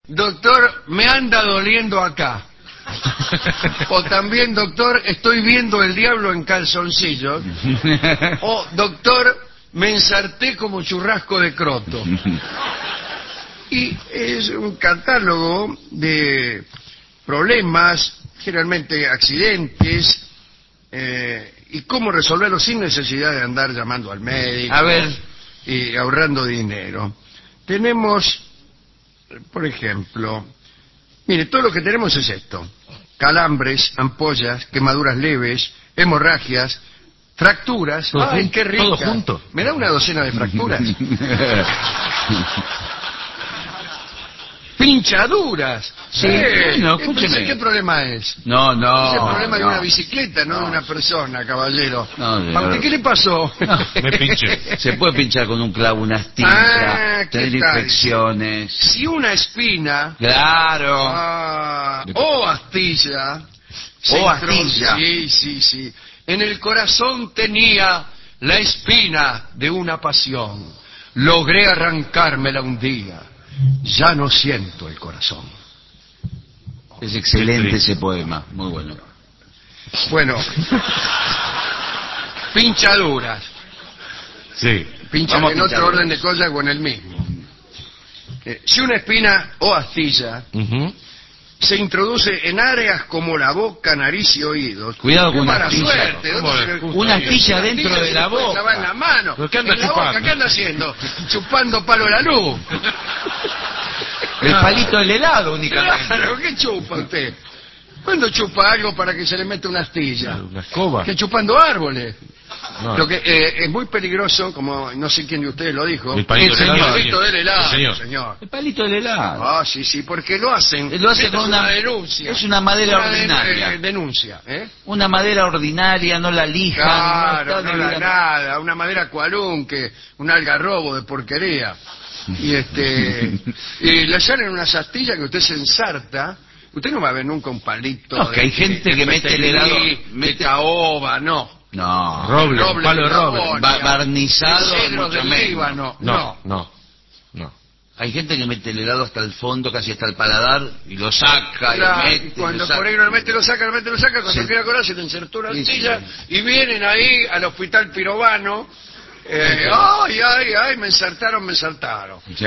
doctor, me anda doliendo acá. O también, doctor, estoy viendo el diablo en calzoncillos. O, doctor, me ensarté como churrasco de croto. Y es un catálogo de problemas, generalmente accidentes, y cómo resolverlos sin necesidad de andar llamando al médico. A ver. Y ahorrando dinero. Tenemos, por ejemplo, mire, todo lo que tenemos es esto: calambres, ampollas, quemaduras leves, hemorragias, fracturas. ¡Ay, qué rica! Todo junto. ¿Me da una docena de fracturas? Pinchaduras. Sí, no, escúcheme. ¿Qué problema es? No. Es el problema de una bicicleta, no de una persona, caballero. No, ¿A usted qué le pasó? Me pinché. Se puede pinchar con un clavo, una astilla, ¿qué tener tal? infecciones. Si una espina Claro. o astilla O astilla. Sí. En el corazón tenía la espina de una pasión. Logré arrancármela un día. Ya no siento el corazón. Es excelente ese poema, muy bueno. Bueno, pinchaduras. Sí. Pinchan Vamos a en otro pinchaduras. orden de cosas o en el mismo. Si una espina o astilla se introduce en áreas como la boca, nariz y oídos. Cuidado con ¡Qué una mala astilla. suerte! ¿Cómo ¿Dónde le- se- Una astilla dentro de la se puede boca. clavar en la mano. ¿Pero qué anda En la chupando? boca, ¿qué anda haciendo? Chupando palo a la luz. El palito del helado únicamente. Claro, ¿qué chupa usted? ¿Cuándo chupa algo para que se le meta una astilla? Una escoba. Que chupando árboles. No. Lo que es muy peligroso, como no sé quién de ustedes lo dijo, El palito del helado. palito del helado, Sí, señor. señor. El palito del helado. Ah, sí, porque lo hacen. Lo hacen Esta con es una denuncia. Es una madera Una ordinaria. denuncia, ¿eh? Una madera ordinaria, no la lijan. Claro, está no la debidamente- nada, una madera cualunque, un algarrobo de porquería. Y y le salen unas astillas que usted se ensarta. Usted no va a ver nunca un palito. No, que hay gente que mete el helado, de mete- caoba, no. No. Roble, un palo de roble. Patagonia, barnizado, cedro mucho del menos. Líbano, No. Hay gente que mete el helado hasta el fondo, casi hasta el paladar, y lo saca, y Claro, lo y mete. cuando lo saca. por ahí lo mete, lo saca, cuando Sí. quiere acordar se le insertó una Sí, astilla sí. y vienen ahí al hospital pirobano. Ay, me ensartaron. Sí.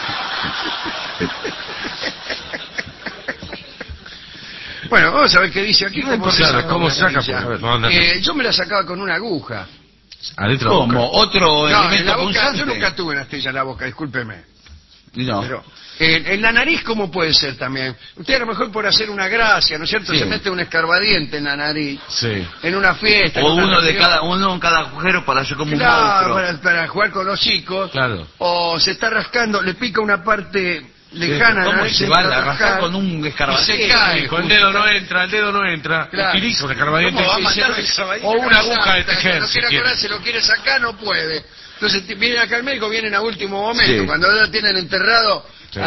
Bueno, vamos a ver qué dice aquí. No, claro, ¿cómo se saca? A ver, no, anda. Yo me la sacaba con una aguja. Adentro de la ¿Cómo? boca. ¿Otro No, en elemento la boca, punzante? yo nunca tuve una astilla en la boca, discúlpeme. No. Pero en la nariz, ¿cómo puede ser también? Usted a lo mejor por hacer una gracia, ¿no es cierto? Sí. Se mete un escarbadiente en la nariz, Sí. en una fiesta. O en una reunión. uno en cada agujero para hacer como un Claro, monstruo. para jugar con los chicos. Claro. O se está rascando, le pica una parte lejana. ¿Cómo nariz, se entra van a rascar rascar con un y escarbadiente? se cae. Con el dedo no entra. Claro. Utiliza un escarbadiente. ¿Cómo va a y mandar se- el escarbadiente? O una aguja de Exacto, tejer. no si quiere quiere. acordar, se lo quiere sacar, no puede. Entonces vienen acá al médico, vienen a último momento, Sí. cuando ya tienen enterrado Sí.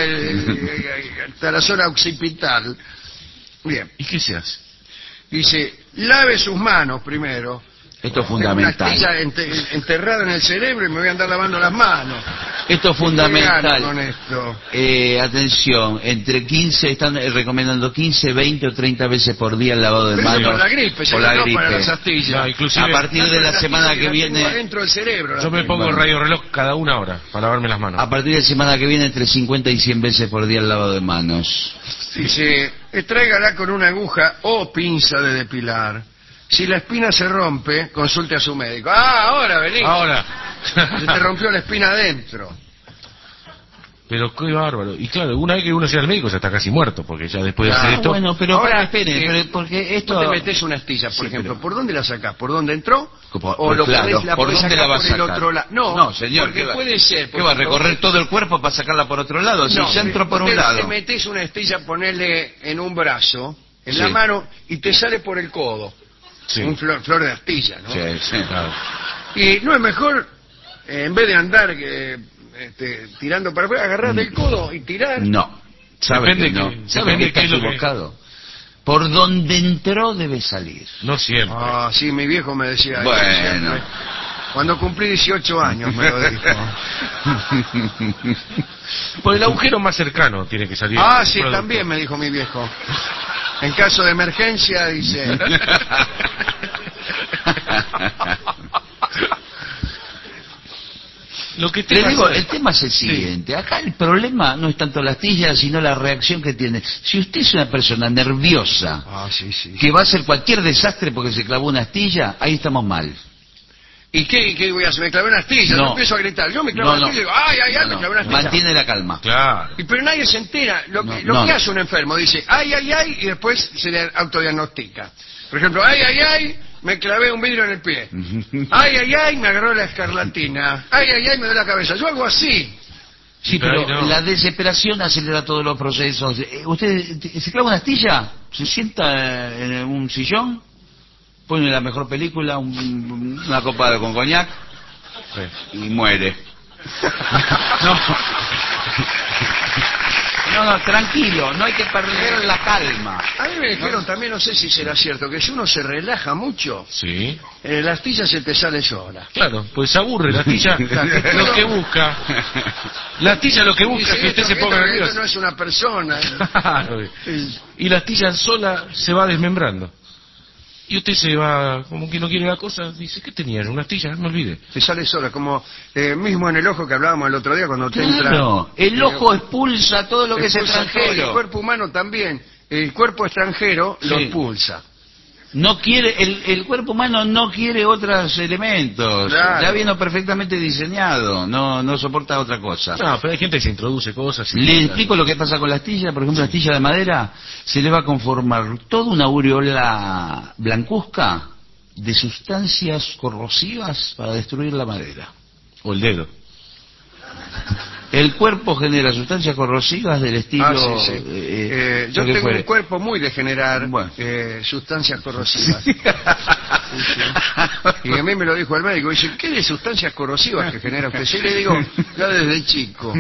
hasta la zona occipital. Bien, ¿Y qué se hace? dice, lave sus manos primero. Esto es Tengo una fundamental. astilla enterrada en el cerebro y me voy a andar lavando las manos. Esto es ¿Qué gano con fundamental. esto? Atención, entre 15, están recomendando 15, 20 o 30 veces por día el lavado de Pero eso manos. por la gripe, por la no para las gripe. astillas. No, inclusive, A partir de la Las semana astillas que las tengo viene, adentro del cerebro. yo me pongo el radio reloj cada una hora para lavarme las manos. a partir de la semana que viene, entre 50 y 100 veces por día el lavado de manos. Dice, tráigala con una aguja o pinza de depilar. Si la espina se rompe, consulte a su médico. Ah, ahora vení. Ahora. Se te rompió la espina adentro. Pero qué bárbaro. Y claro, una vez que uno llega al médico ya está casi muerto, porque ya después de hacer Ah, esto... Bueno, pero Ahora, para, espere, eh, pero porque esto... Vos te metés una astilla, por ejemplo. ¿Por dónde la sacás? ¿Por dónde entró? Por- claro, la ¿por podés dónde sacar la vas por a el sacar? otro lado? No, señor, porque ¿qué va? puede ser. ¿Qué va a recorrer todo el cuerpo para sacarla por otro lado? Si ya entró por un Te lado. metés una astilla, ponele en un brazo, en Sí. la mano, y te sale por el codo. Sí. Un flor de astilla, ¿no? Sí, claro. Y no es mejor, en vez de andar tirando para afuera, agarrar del codo y tirar. No. ¿Sabe Depende que no? que- ¿Sabe depende que está qué es lo que- equivocado? Por donde entró debe salir. No siempre. Ah, sí, mi viejo me decía eso Bueno. siempre. Cuando cumplí 18 años me lo dijo. Por el agujero más cercano tiene que salir. Ah, sí, Producto. también me dijo mi viejo. En caso de emergencia, dice. Lo que Le te digo, pasa- el tema es el siguiente. Acá el problema no es tanto la astilla, sino la reacción que tiene. Si usted es una persona nerviosa, Ah, sí, sí. que va a hacer cualquier desastre porque se clavó una astilla, ahí estamos mal. ¿Y qué voy a hacer? Me clavé una astilla, No. yo empiezo a gritar. Yo me clavo una astilla y digo, ay, ay, ay, me clavé una astilla. Mantiene la calma. Claro. Pero nadie se entera. Lo No. que hace un enfermo, dice, ay, ay, ay, y después se le autodiagnostica. Por ejemplo, ay, ay, ay, me clavé un vidrio en el pie. Ay, ay, ay, me agarró la escarlatina. Ay, ay, ay, me duele la cabeza. Yo hago así. Sí, Pero pero ahí no. la desesperación acelera todos los procesos. ¿Usted se clava una astilla? ¿Se sienta en un sillón? ¿Pone la mejor película, una copa con coñac? Sí. Y muere. No, tranquilo, no hay que perder la calma. A mí me dijeron también, no sé si será cierto, que si uno se relaja mucho, Sí. la astilla se te sale sola. Claro, pues se aburre la astilla. Lo que busca. La astilla lo que busca es que usted se ponga Esto no nervioso. es una persona. Claro. Y la astilla sola se va desmembrando. Y usted se va, como que no quiere la cosa, dice, ¿qué tenía? ¿Una astilla? No olvide. Se sale sola, como mismo en el ojo que hablábamos el otro día cuando te entra... Claro, el ojo expulsa todo lo que es expulsa todo, el extranjero. cuerpo humano también. El cuerpo extranjero lo Sí. expulsa. No quiere, el cuerpo humano no quiere otros elementos. Claro. Ya vino perfectamente diseñado, no soporta otra cosa. No, pero hay gente que se introduce cosas. Le explico lo que pasa con la astilla. Por ejemplo, la astilla de madera se le va a conformar toda una aureola blancuzca de sustancias corrosivas para destruir la madera. O el dedo. El cuerpo genera sustancias corrosivas del estilo... Ah, sí, sí. Yo lo que tengo fuere. un cuerpo muy de generar Bueno. sustancias corrosivas. Sí, sí. Y a mí me lo dijo el médico, dice, ¿qué de sustancias corrosivas que genera usted? Sí, le digo, ya desde chico.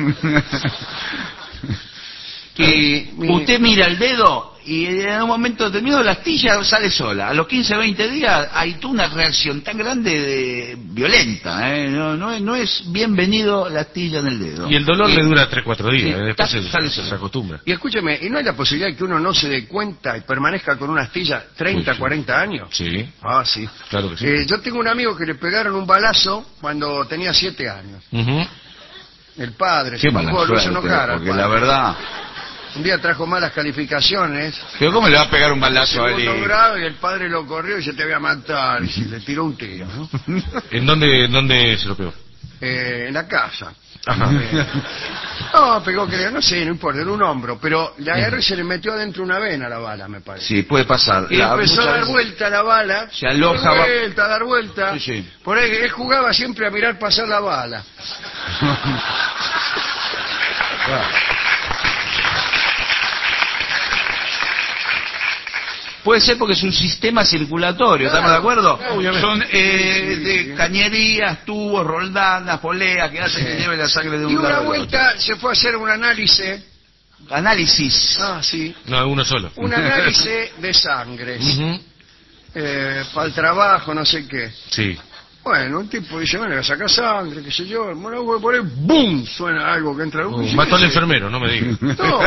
Usted mira el dedo y en un momento determinado la astilla sale sola. A los 15, 20 días hay toda una reacción tan grande, violenta. No es bienvenido la astilla en el dedo. Y el dolor le dura 3-4 días. Sí, Después sale se solo. acostumbra. Y escúcheme, ¿y no hay la posibilidad de que uno no se dé cuenta y permanezca con una astilla 30, Pues sí. 40 años? Sí, Ah, sí. claro que sí. Yo tengo un amigo que le pegaron un balazo cuando tenía 7 años. Ujú. El padre Qué se mala enojó, lo hizo suerte, enojar al porque padre. la verdad... Un día trajo malas calificaciones, ¿Pero cómo le va a pegar un balazo a segundo él? grado, y el padre lo corrió y se te voy a matar. Y le tiró un tiro, ¿no? ¿En dónde se lo pegó? En la casa. Ajá. No, pegó, creo, no sé, no importa, en un hombro, pero le agarró y se le metió adentro una vena la bala, me parece. Sí, puede pasar. Y empezó a muchas dar veces- vuelta la bala. Se aloja, Dar va- vuelta, dar vuelta. Sí, sí. Por ahí él jugaba siempre a mirar pasar la bala. Puede ser porque es un sistema circulatorio, ¿estamos de acuerdo? Obviamente. Son de cañerías, tubos, roldanas, poleas que hacen que lleve la sangre de Y un una lado al otro. vuelta se fue a hacer un análisis. Análisis. Ah, sí. No, uno solo. Un análisis de sangre. Ujú. Para el trabajo, no sé qué. Sí. Bueno, un tipo dice, bueno, le saca sangre, qué sé yo. Bueno, voy a poner, ¡bum! Suena algo que entra. Uy, Mató al ¿qué es enfermero, no me diga. esto? No.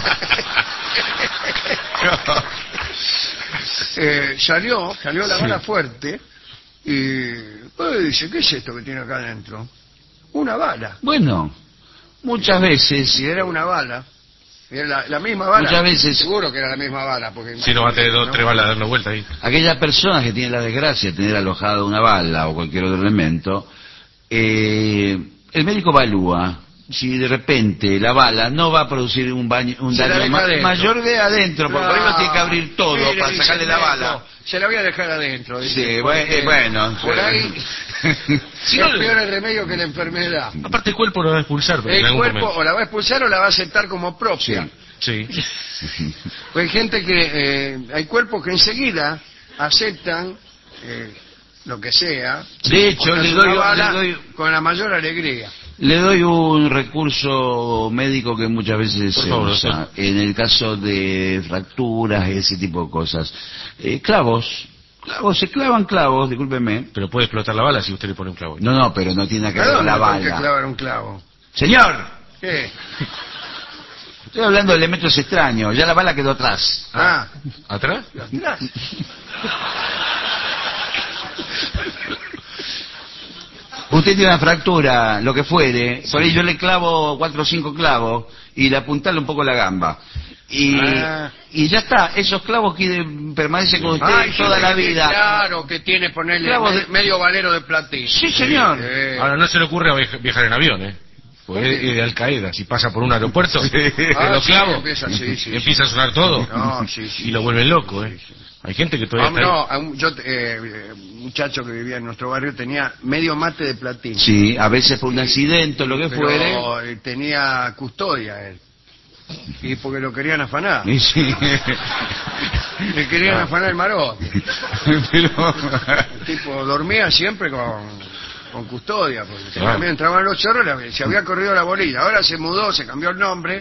Salió la bala fuerte y dice, ¿qué es esto que tiene acá adentro? Una bala. Bueno, muchas veces, Y era una bala. Y era la misma bala. Muchas veces- Seguro que era la misma bala. Porque Si no va a tener 2 ¿no? 3 balas dando vuelta ahí. aquellas personas que tienen la desgracia de tener alojada una bala o cualquier otro elemento, el médico evalúa si de repente la bala no va a producir un daño Se la deja adentro. mayor de adentro, porque por ahí lo tiene que abrir Ah, todo mire, para dice sacarle el la médico, bala. Se la voy a dejar adentro. Dice, Sí, porque bueno. Por ahí Si es no, peor el remedio que la enfermedad. aparte el cuerpo lo va a expulsar en El algún cuerpo momento. o la va a expulsar o la va a aceptar como propia. Sí. Pues hay gente que, hay cuerpos que enseguida aceptan lo que sea. De hecho, ponerse le doy- una bala le doy- con la mayor alegría. Le doy un recurso médico que muchas veces Por se favor, usa doctor. en el caso de fracturas y ese tipo de cosas. Clavos Clavos, se clavan clavos, discúlpeme. Pero puede explotar la bala si usted le pone un clavo. No, pero no tiene que ver con la ¿Dónde hay que bala. clavar un clavo? Señor, ¿Qué? estoy hablando de elementos extraños. Ya la bala quedó atrás. Ah, ¿Atrás? atrás. Usted tiene una fractura, lo que fuere. Por ahí yo le clavo 4 o 5 clavos y le apuntale un poco la gamba. Y ya está, esos clavos permanecen con usted Ay, toda la vida. Claro, que tiene ponerle Clavos de- medio valero de platino. Sí, señor. Ahora no se le ocurre viajar en avión, ¿eh? Pues es de Al Qaeda, si pasa por un aeropuerto, Ah, los sí, clavos, empieza a sonar todo No, sí, sí, y lo vuelven loco, ¿eh? Hay gente que todavía está ahí. no, un muchacho que vivía en nuestro barrio tenía medio mate de platino. Sí, a veces por un accidente o lo que fuere. Pero tenía custodia él. Y porque lo querían afanar. Y sí. Le querían afanar el marote. Pero... El tipo dormía siempre con custodia, porque Claro. también entraban los chorros, se había corrido la bolilla. Ahora se mudó, se cambió el nombre,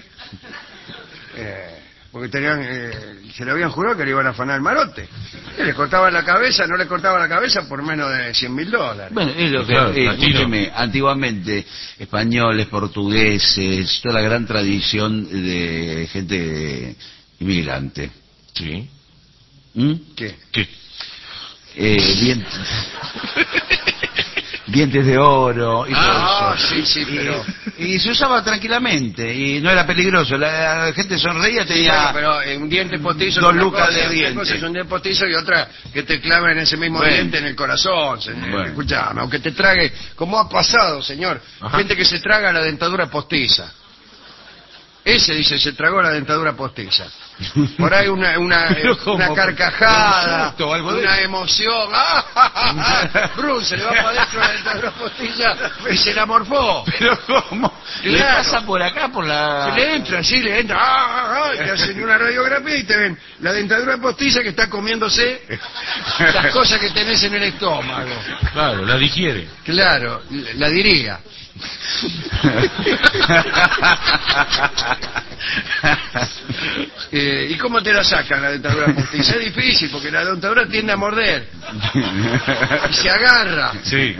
porque se le habían jurado que le iban a afanar el marote. Y le cortaban la cabeza, no le cortaban la cabeza por menos de $100.000. Bueno, es lo que, Claro, latino. escúcheme, antiguamente, españoles, portugueses, toda la gran tradición de gente inmigrante. Sí. ¿Mm? ¿Qué? ¿Qué? Dien- dientes de oro y todo Ah, eso. sí, pero... Y se usaba tranquilamente y no era peligroso. La gente sonreía, tenía... Bueno, pero un diente postizo... Dos es una lucas cosa, de una diente. cosa es un diente postizo y otra que te claven ese mismo Bueno. diente en el corazón. Señor. Bueno. Escuchame, aunque te trague... Como ha pasado, señor. Ajá. Gente que se traga la dentadura postiza. Ese dice, se tragó la dentadura postiza. Por ahí Pero ¿cómo? una carcajada, Un susto o algo de una eso. emoción. ¡Ah! Bruce se le va para adentro la dentadura postiza y se la morfó. Pero ¿cómo? Le Claro. pasa por acá, por la... Se le entra, sí, le entra. Te hacen una radiografía y te ven la dentadura postiza que está comiéndose las cosas que tenés en el estómago. Claro, la digiere. Claro, la diría. ¿Y cómo te la sacan la dentadura postiza? Es difícil porque la dentadura tiende a morder y se agarra. Sí.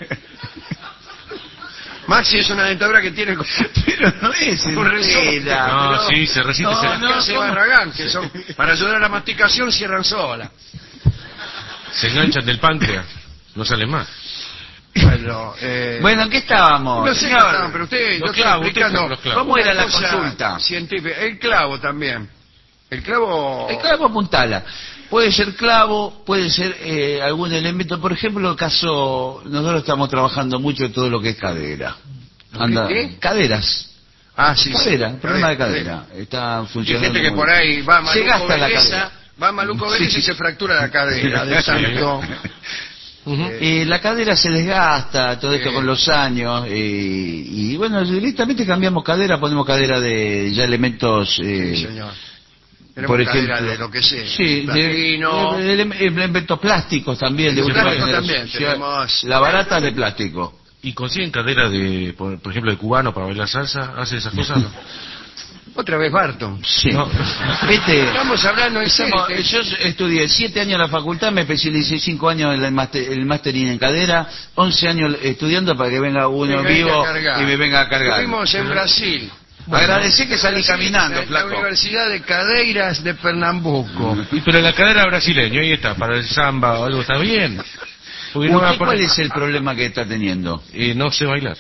Maxi es una dentadura que tiene como Pero no es un resorte. entera. No, pero- sí, se resiste. No, se, no. que hace ¿cómo? Barragán, que son para ayudar a la masticación cierran sola. se enganchan del páncreas. No salen más. Bueno, ¿en qué estábamos? No sé qué señor? estaban, pero usted, yo Los estoy clavos, explicando usted los clavos. ¿Cómo era una la cosa consulta? científica. El clavo también. El clavo... El clavo apuntala. Puede ser clavo, puede ser algún elemento. Por ejemplo, el caso, nosotros estamos trabajando mucho en todo lo que es cadera. ¿Qué? Caderas. Ah, sí, Cadera, sí. problema de cadera. Está Hay funcionando. gente que muy por bien. ahí va Se maluco gasta la Beleza, cadera. va maluco Beleza Sí. y se fractura la cadera de tanto. Ujú. La cadera se desgasta, todo esto Sí. con los años, y bueno, directamente cambiamos cadera, ponemos cadera de ya elementos... Sí, señor. Tenemos por cadera ejemplo, de lo que sea. sí, Platino. de elementos plásticos también, de De última plástico generación. también tenemos. La barata de plástico. ¿Y consiguen cadera de, por ejemplo, de cubano para bailar salsa? ¿Hacen esas cosas? No. Otra vez Barton. Sí. No. Viste, Estamos hablando en serio. yo estudié 7 años en la facultad, me especialicé 5 años en el mastering en cadera, 11 años estudiando para que venga uno Me venga vivo a cargar. y me venga a cargar. Estuvimos en Brasil. Agradecí que salí caminando, en flaco. la Universidad de Cadeiras de Pernambuco. Y pero la cadera brasileña, ahí está, para el samba o algo está bien. Porque no, ¿Usted cuál es el problema que está teniendo? no sé bailar.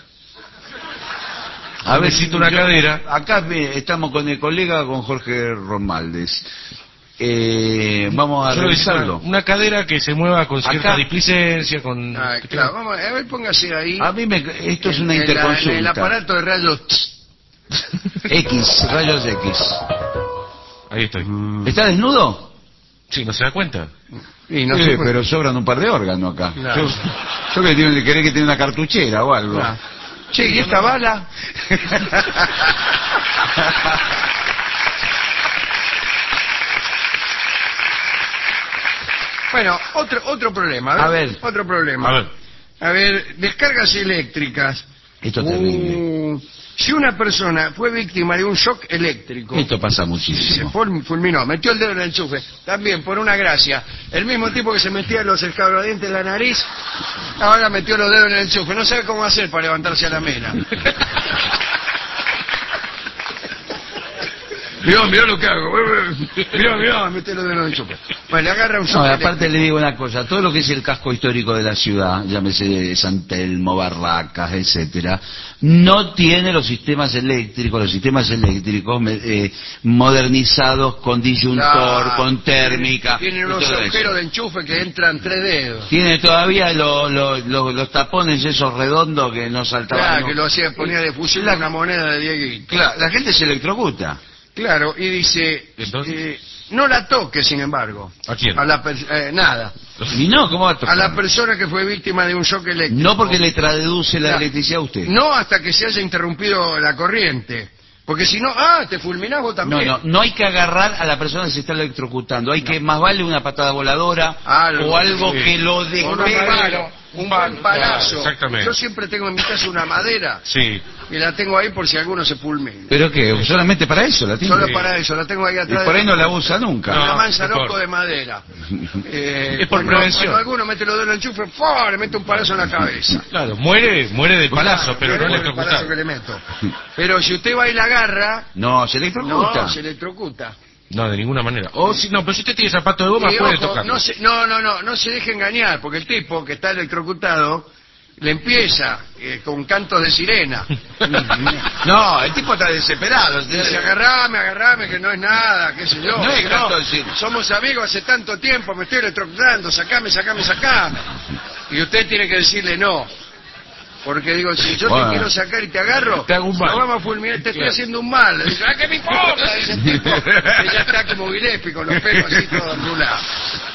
A ver, Necesito una cadera. Acá estamos con el colega, con Jorge Romaldes. Vamos a Yo necesito revisarlo. una cadera que se mueva con cierta Acá. displicencia, con... Ah, claro, vamos a ver, póngase ahí. A mí esto es una en interconsulta. el aparato de rayos. X, rayos X. Ahí estoy. ¿Está desnudo? Sí, ¿no se da cuenta? Y no Sí, se puede- pero sobran un par de órganos acá. Claro. Yo que querés que tiene una cartuchera o algo. Claro. Che, ¿y esta bala? Bueno, otro problema. A ver. Otro problema. A ver. A ver, descargas eléctricas Esto es terrible. Si una persona fue víctima de un shock eléctrico, Esto pasa se muchísimo. fulminó, metió el dedo en el enchufe, también por una gracia. El mismo tipo que se metía los escabadientes en la nariz, ahora metió los dedos en el enchufe. No sabe cómo hacer para levantarse a la mena. Mirá lo que hago. Mirá, mete los dedos en el enchufe. Bueno, le agarra un shock No, eléctrico. aparte le digo una cosa, todo lo que es el casco histórico de la ciudad, llámese de San Telmo, Barracas, etcétera, no tiene los sistemas eléctricos modernizados con disyuntor, Claro, con térmica. Tiene y unos todo agujeros eso. de enchufe que entran 3 dedos. Tiene todavía los tapones esos redondos que no saltaban. Claro, ¿no? que lo hacía, ponía de fusión una moneda de Dieguito. Claro, la gente se electrocuta. Claro, y dice, ¿Entonces? no la toque, sin embargo. ¿A quién? Nada. Y no, ¿cómo va a tocar? A la persona que fue víctima de un shock eléctrico. No porque le traduce la Claro. electricidad a usted. No hasta que se haya interrumpido la corriente. Porque si no, te fulminás vos también. No hay que agarrar a la persona que se está electrocutando. Hay que más vale una patada voladora o algo sí. que lo Con un despegue. palo, un buen palazo. Claro, exactamente. Yo siempre tengo en mi casa una madera Sí. y la tengo ahí por si alguno se fulmina. ¿Pero qué? ¿Solamente para eso la tiene? Solo para eso, la tengo ahí Y atrás. por ahí de no la usa nunca. Una No, manzanoco mejor. de madera. Es por prevención. Cuando alguno mete los dedos en el enchufe, ¡fua! Le mete un palazo en la cabeza. Claro, muere del palazo, pero no le el palazo electrocutado. que le meto. Pero si usted va y la agarra, No, se electrocuta. no, se electrocuta. No, de ninguna manera. Pero si usted tiene zapato de goma, Y puede ojo, tocarlo. no se deje engañar, porque el tipo que está electrocutado le empieza con cantos de sirena. No, el tipo está desesperado. Dice, agarrame, que no es nada, qué sé yo. No es Que canto de sirena. somos amigos hace tanto tiempo, me estoy electrocutando, sacame. Y usted tiene que decirle no. Porque digo, si yo Bueno. te quiero sacar y te agarro, Te hago un mal. no vamos a fulminar, te estoy Claro. haciendo un mal. Le dice, ¿qué me importa? Dice el tipo, que ya está como Gillespie con los pelos así todos ondulados.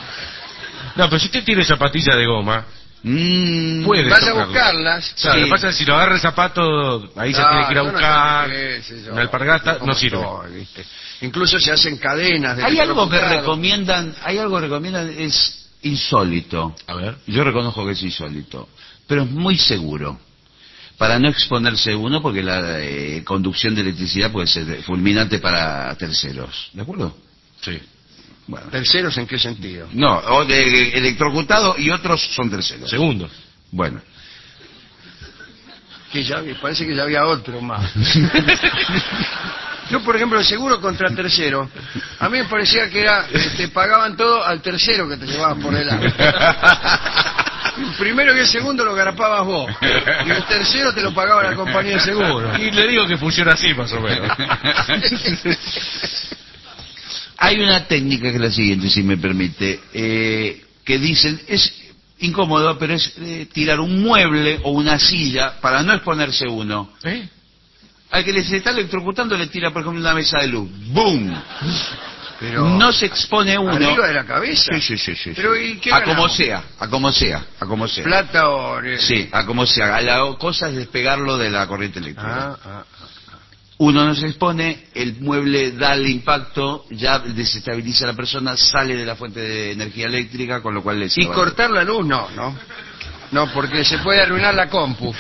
No, pero si usted tiene zapatilla de goma, Mm, puede Vaya a tocarlo. buscarlas. Claro, Sí. lo que pasa es que si lo agarra el zapato, ahí se Ah, tiene que ir a yo no buscar. sé qué sé yo. Una alpargata ¿Cómo no sirve. estoy, viste? Incluso se hacen cadenas de Hay algo que electrocutado. recomiendan, es insólito. A ver. Yo reconozco que es insólito, pero es muy seguro. Para no exponerse uno, porque la conducción de electricidad puede ser fulminante para terceros. ¿De acuerdo? Sí. Bueno. ¿Terceros en qué sentido? No, o de electrocutado y otros son terceros. Segundo. Bueno. Que parece que ya había otro más. Yo, por ejemplo, el seguro contra tercero, a mí me parecía que era, te pagaban todo al tercero que te llevabas por delante. El primero y el segundo lo garapabas vos, y el tercero te lo pagaba la compañía de seguro. Y le digo que funciona así, más o menos. Hay una técnica que es la siguiente, si me permite, que dicen, es incómodo, pero es tirar un mueble o una silla para no exponerse uno. ¿Eh? Al que les está electrocutando le tira, por ejemplo, una mesa de luz. ¡Boom! Pero No se expone uno. arriba de la cabeza. Sí. Pero, ¿y qué A como ganamos? sea. Plata o... Sí, a como sea. La cosa es despegarlo de la corriente eléctrica. Ah. Uno no se expone, el mueble da el impacto, ya desestabiliza a la persona, sale de la fuente de energía eléctrica, con lo cual le Y salva. cortar la luz, no. No, porque se puede arruinar la compu.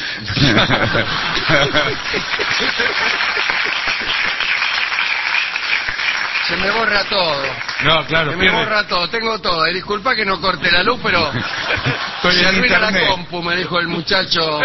Se me borra todo. No, claro, Se me pierde. borra todo. Tengo todo. Disculpa que no corte la luz, pero Estoy se en arruina la internet. compu, me dijo el muchacho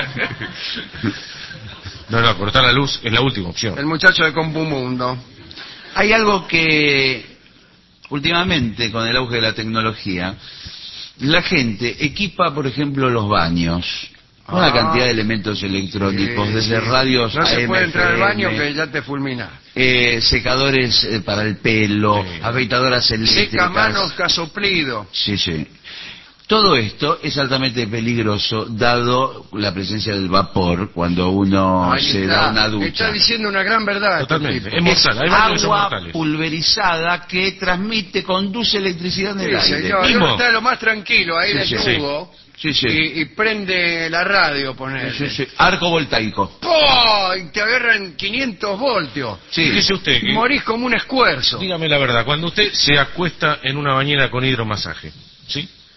No, cortar la luz es la última opción. de Compu Mundo. Hay algo que últimamente, con el auge de la tecnología, la gente equipa, por ejemplo, los baños. Una cantidad de elementos electrónicos, desde radios No se AM, puede entrar al baño FM, que ya te fulmina. secadores para el pelo, Sí. afeitadoras eléctricas. Seca manos casoplido. Sí. Todo esto es altamente peligroso dado la presencia del vapor cuando uno Ahí se está. da una ducha. Está diciendo una gran verdad. este Totalmente. tipo. Es mortal. Hay baños que son Agua mortales. pulverizada que transmite, conduce electricidad en el Sí, aire. señor. Mismo. Uno está lo más tranquilo ahí Sí, del sí. tubo. Sí. Y prende la radio, poner. Sí. Arco voltaico. Y te agarran 500 voltios. Sí. Fíjese usted que, Morís como un escuerzo. dígame la verdad, cuando usted se acuesta en una bañera con hidromasaje, ¿sí?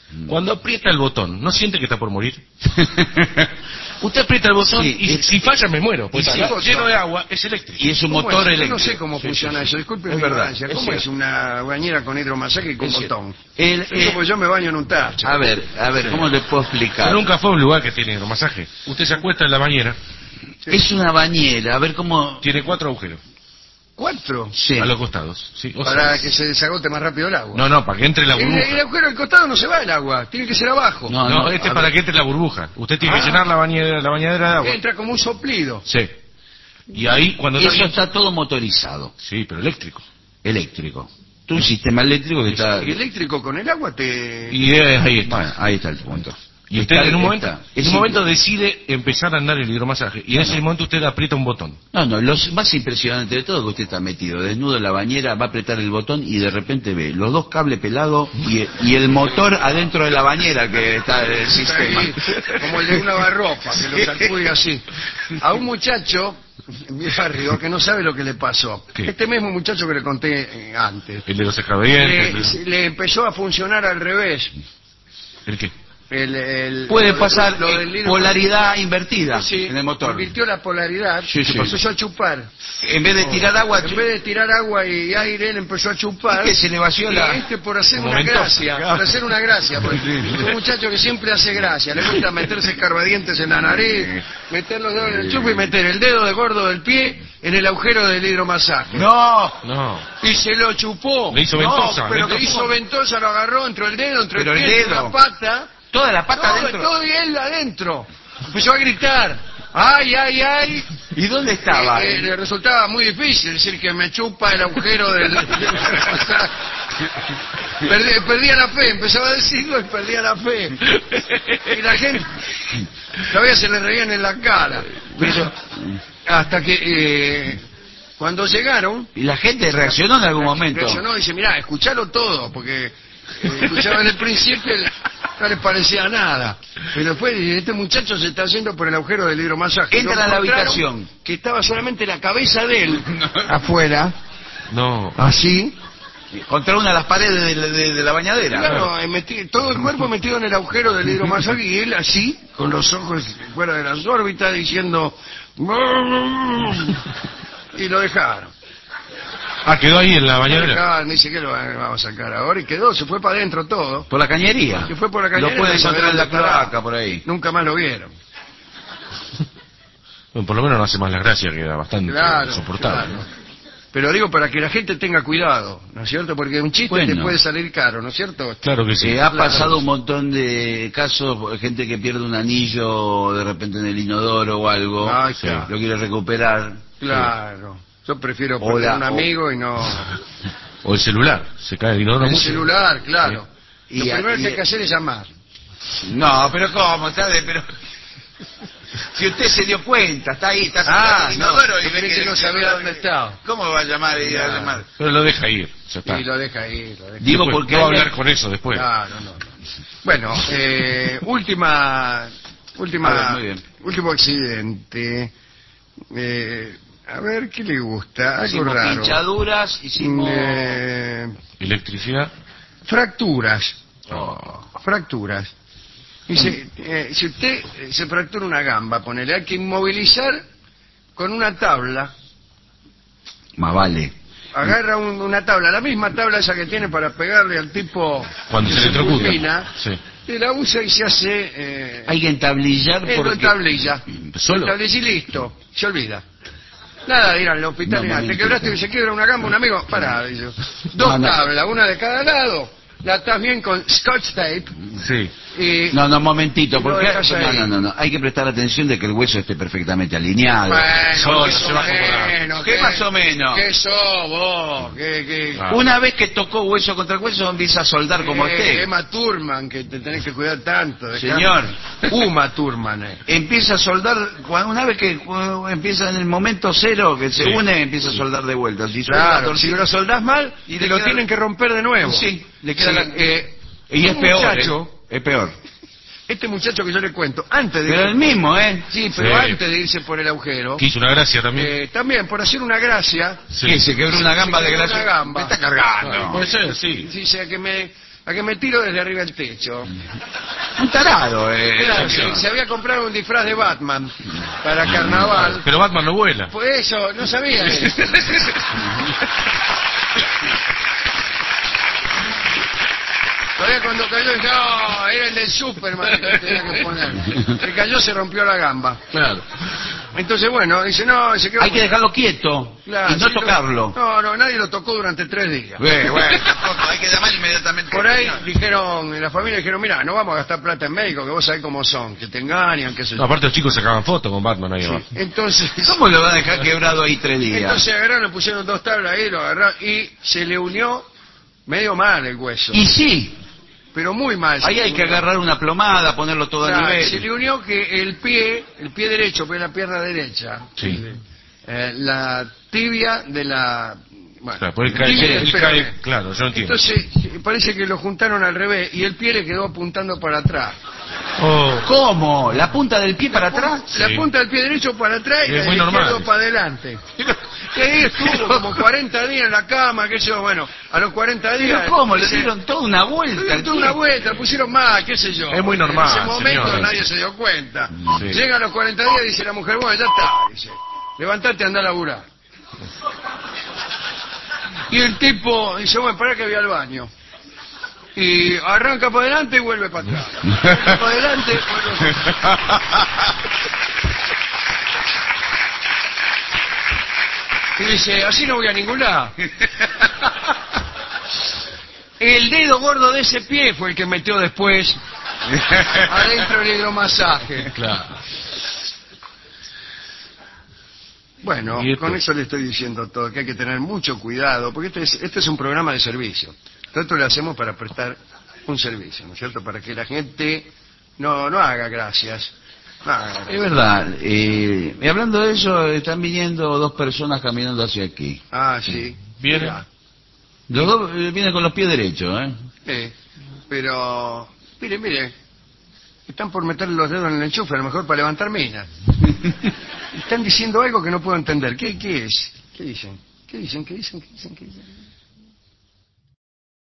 Cuando aprieta el botón, ¿no siente que está por morir? Usted aprieta el botón y si falla me muero. Pues sí, lleno de agua, es eléctrico. Y es un motor eléctrico. Yo no sé cómo funciona eso, disculpe Es mi verdad. ignorancia. ¿Cómo es una bañera con hidromasaje y con botón? Como yo me baño en un tacho. A ver, ¿cómo le puedo explicar? Pero nunca fue a un lugar que tiene hidromasaje. Usted se acuesta en la bañera. Sí. Es una bañera, a ver cómo... Tiene 4 agujeros. 4. Sí. A los costados. Sí, Para que se desagote más rápido el agua. No, para que entre la burbuja. El agujero del costado no se va el agua, tiene que ser abajo. No, este es para que entre la burbuja. Usted tiene que llenar la bañadera de agua. Entra como un soplido. Sí. Y ahí cuando Eso está todo motorizado. Sí, pero eléctrico. Eléctrico. Un sistema eléctrico que está... Y eléctrico con el agua te... Y ahí está. Bueno, ahí está el punto. Y usted en un Está. momento decide empezar a andar el hidromasaje. Y en ese momento usted aprieta un botón. No, lo más impresionante de todo es que usted está metido desnudo en la bañera, va a apretar el botón y de repente ve los 2 cables pelados y el motor adentro de la bañera que está en el sistema. Como el de una barropa, que lo sacude así. A un muchacho en mi barrio que no sabe lo que le pasó. ¿Qué? Este mismo muchacho que le conté antes. El de los escabedientes. Le empezó a funcionar al revés. ¿El qué? Puede pasar lo del hidro- polaridad invertida Sí, en el motor. invirtió la polaridad, Sí, sí. empezó a chupar. En vez de tirar agua, En vez de tirar agua y aire, él empezó a chupar. ¿Y qué, se le vació la...? Y por hacer una Momentosa. gracia, por hacer una gracia. Porque es un muchacho que siempre hace gracia, le gusta meterse escarbadientes en la nariz, meter los dedos en el chupo y meter el dedo de gordo del pie en el agujero del hidromasaje. No. Y se lo chupó. Le hizo ventosa. Pero le hizo ventosa, lo agarró entre el dedo, entre Pero el el pie, dedo. la pata. Toda la pata adentro. Todo y él adentro. Empezó a gritar. ¡Ay, ay, ay! ¿Y dónde estaba? Le resultaba muy difícil decir que me chupa el agujero del... Perdía la fe, empezaba a decirlo y perdía la fe. Y la gente todavía se le reían en la cara. Pero hasta que cuando llegaron... Y la gente reaccionó en algún momento. Reaccionó y dice, mirá, escuchalo todo, porque escuchaba en el principio no les parecía nada. Pero después este muchacho se está haciendo por el agujero del hidromasaje. Entra Lo a la encontraron habitación. que estaba solamente la cabeza de él afuera, No. así. Contra una de las paredes de la bañadera. Claro, todo el cuerpo metido en el agujero del hidromasaje y él así, con los ojos fuera de las órbitas, diciendo... Y lo dejaron. Quedó ahí en la Lo bañadera. dejaron, dice que lo vamos a sacar ahora y quedó, se fue para adentro todo. Por la cañería. Se fue por la cañería. Lo puede no encontrar en la sabía dónde cloaca estaba. por ahí. Nunca más lo vieron. Bueno, por lo menos no hace más la gracia, queda bastante Claro, soportable. claro. Pero digo para que la gente tenga cuidado, ¿no es cierto? Porque un chiste Bueno. te puede salir caro, ¿no es cierto? Claro que sí. Ha Claro. pasado un montón de casos, gente que pierde un anillo de repente en el inodoro o algo, Ay, Sí. claro. lo quiere recuperar. Claro. Yo prefiero O perder la- un amigo y no... O el celular. Se cae el inodoro. El mucho. celular, claro. Sí. Lo Y- primero y- que hay que hacer es llamar. No, pero ¿cómo? Pero... Si usted se dio cuenta, está ahí, está sentado en el inodoro y yo ve creí que no sabía dónde estaba. ¿Cómo va a llamar y a No. llamar? Pero lo deja ir. Ya está. Y lo deja ahí, lo deja. Digo Después, porque no va a hay- hablar con eso después. Claro, no. Bueno, última, A ver, muy bien. último accidente. A ver, ¿qué le gusta? Algo Hicimos raro. pinchaduras, hicimos... Electricidad. Fracturas. Oh. Fracturas. Dice, si usted se fractura una gamba, ponele, hay que inmovilizar con una tabla. Más vale. Agarra una tabla, la misma tabla esa que tiene para pegarle al tipo Cuando que se electrocuta. fulmina, Sí. y la usa y se hace... Hay que entablillar lo porque... entablilla. ¿Solo? Lo entablilla y listo, se olvida. Nada de ir al hospital, No, ni nada. momento. Te quebraste y se quiebra una gamba, un amigo, pará, dice. Dos No, no. tablas, una de cada lado, la atás bien con scotch tape Sí. y... No, momentito, Lo porque... dejas ahí. No, hay que prestar atención de que el hueso esté perfectamente alineado. Bueno, Solo, más se o va a acomodar. menos. ¿Qué más o menos? ¿Qué sos vos? ¿Qué? Ah. Una vez que tocó hueso contra hueso, empieza a soldar como esté. Emma Thurman, que te tenés que cuidar tanto. dejá- Señor. Uma Thurman, Empieza a soldar, una vez que empieza en el momento cero, que se Sí. une, empieza a soldar de vuelta. Si suelda Claro, torcido- si lo soldás mal, Y y le lo queda- tienen que romper de nuevo. Sí, le queda Sí, la- Y es un peor, muchacho, es peor. este muchacho que yo le cuento, antes de... Pero el mismo, ¿eh? Sí, pero Sí. antes de irse por el agujero, Que hizo una gracia también. también por hacer una gracia, Sí. ¿Qué? ¿Se quebró una gamba se de quebró grasa? una gamba. Me está cargando. Puede ser, sí. dice que a que me tiro desde arriba del techo. Un tarado, Claro, se había comprado un disfraz de Batman para carnaval. Pero Batman no vuela. Pues eso, no sabía eso. Todavía cuando cayó dije, no, era el del Superman que tenía que poner. Se cayó, se rompió la gamba. Claro. Entonces, bueno, dice, no, se quedó... Hay que dejarlo quieto Claro, y no sí, tocarlo. No, nadie lo tocó durante 3 días. Bueno, tampoco, hay que llamar inmediatamente. Por ahí dijeron, en la familia dijeron, mira, no vamos a gastar plata en médicos, que vos sabés cómo son, que te engañan, qué sé yo. No, aparte los chicos sacaban fotos con Batman ahí abajo. Entonces... ¿Cómo lo va a dejar quebrado ahí 3 días? Entonces agarraron, le pusieron 2 tablas ahí, lo agarraron y se le unió medio mal el hueso. Y sí, Pero muy mal. ahí hay que agarrar una plomada, ponerlo todo a Claro, nivel. se le unió que el pie derecho, pues la pierna derecha, Sí. la tibia de la... Bueno, Claro, pues tibia del peroné. claro, yo entiendo. Entonces parece que lo juntaron al revés y el pie le quedó apuntando para atrás. Oh, ¿Cómo? ¿La punta del pie para atrás? La Sí. punta del pie derecho para atrás y Es la muy del normal. izquierdo para adelante. Y ahí estuvo como 40 días en la cama, qué sé yo, bueno, a los 40 días... ¿Pero cómo? Le se- dieron toda una vuelta. Le dieron toda una vuelta, le pusieron más, qué sé yo. Es muy normal, En ese momento señor. nadie se dio cuenta. Sí. Llega a los 40 días y dice la mujer, bueno, ya está, dice, levantate y andá a laburar. Y el tipo dice, bueno, para que voy al baño. Y arranca para adelante y vuelve para atrás. Arranca para adelante, vuelve para atrás. Y dice, así no voy a ningún lado. El dedo gordo de ese pie fue el que metió después adentro el hidromasaje. claro. Bueno, ¿Y esto? con eso le estoy diciendo todo, que hay que tener mucho cuidado, porque este es un programa de servicio. Nosotros lo hacemos para prestar un servicio, ¿no es cierto? Para que la gente no haga gracias. No haga gracias. Es verdad. Y hablando de eso, están viniendo 2 personas caminando hacia aquí. Ah, sí. Viene. Mirá. Los 2 vienen con los pies derechos, ¿eh? Pero, mire, están por meter los dedos en el enchufe, a lo mejor para levantar minas. Están diciendo algo que no puedo entender. ¿Qué es? ¿Qué dicen? ¿Qué dicen?